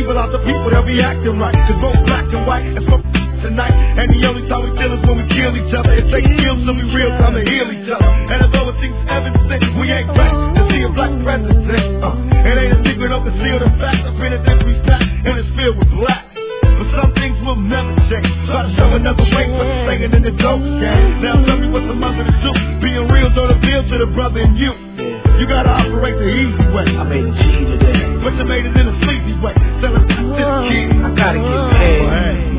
evil out the people, they'll be acting right. Cause both black and white, that's what tonight. And the only time we feel is when we kill each other. It takes skills so we real time to heal each other. And although it seems evident, we ain't ready to see a black president. It ain't a secret, don't conceal the fact. I've been at every stack and it's filled with black. But some things will never change. Try to show another way for the singing in the dope game. Now tell me what the mother to do. Being real don't appeal to the brother in you. You gotta operate the easy way. I made a G today, but you made it in a sleazy way. Tell us to the kid, I gotta get paid.